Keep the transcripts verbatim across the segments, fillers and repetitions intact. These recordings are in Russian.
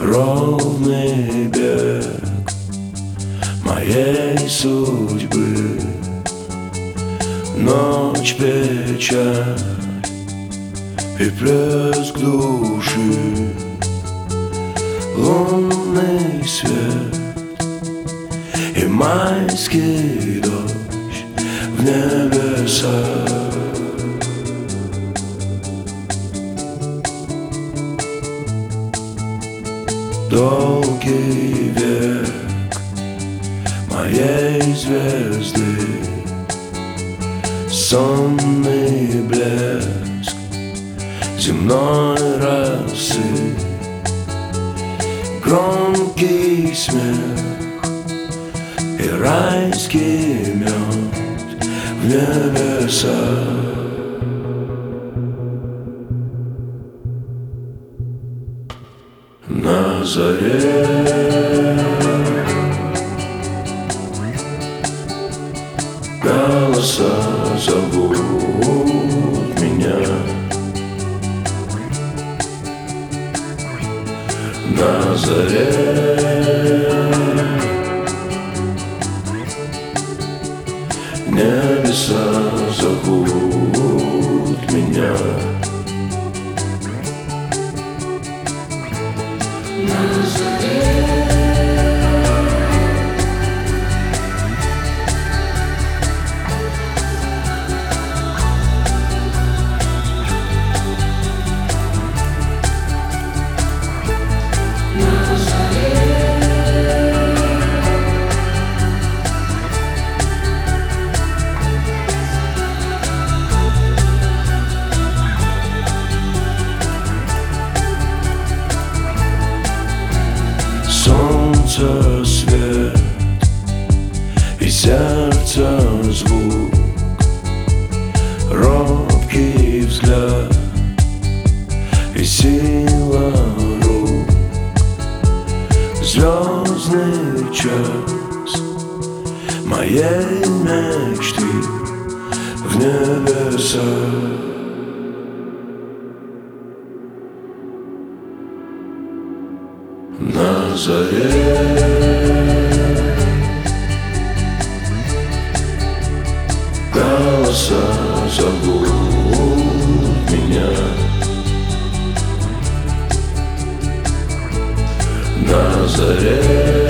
ровный бег моей судьбы. Ночь, печаль и плеск души, лунный свет и майский дождь в небесах. Долгий век моей звезды, сонный блеск земной росы, громкий смех и райский мед в небесах. На заре голоса зовут меня, на заре небеса зовут меня. Солнце свет и сердце звук, робкий взгляд и сила рук, звездный час моей мечты в небесах. На заре голоса зовут меня, на заре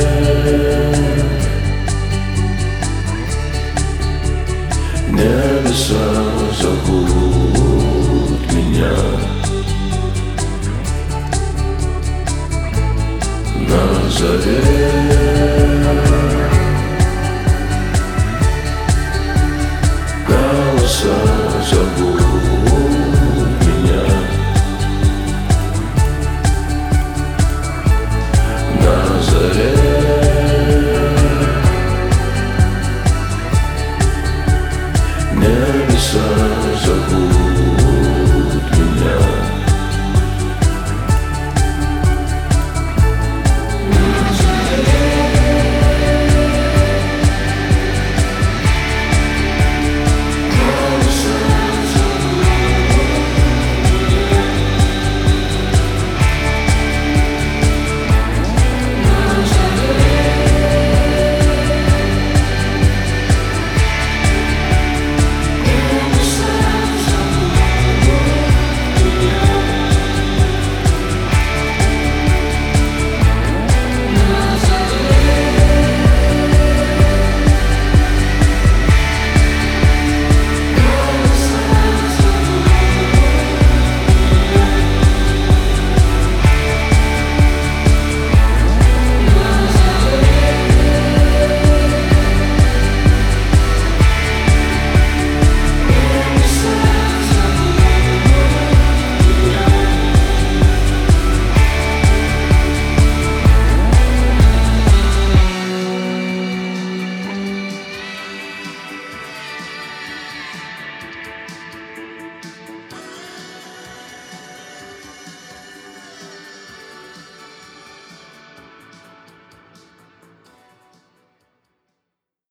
небеса зовут меня. На заре